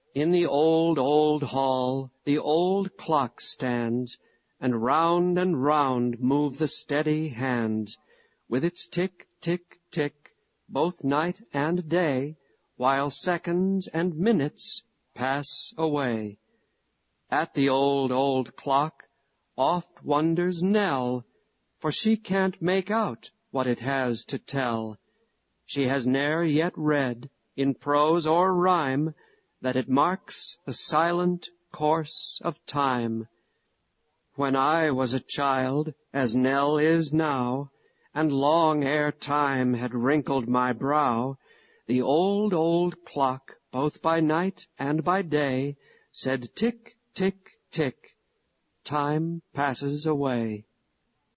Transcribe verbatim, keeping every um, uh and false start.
In the old, old hall the old clock stands, and round and round move the steady hands, with its tick, tick, tick, both night and day, while seconds and minutes pass away. At the old, old clock oft wonders Nell, for she can't make out what it has to tell. She has ne'er yet read, in prose or rhyme, that it marks the silent course of time. When I was a child, as Nell is now, and long ere time had wrinkled my brow, the old, old clock, both by night and by day, said tick, tick, tick, time passes away.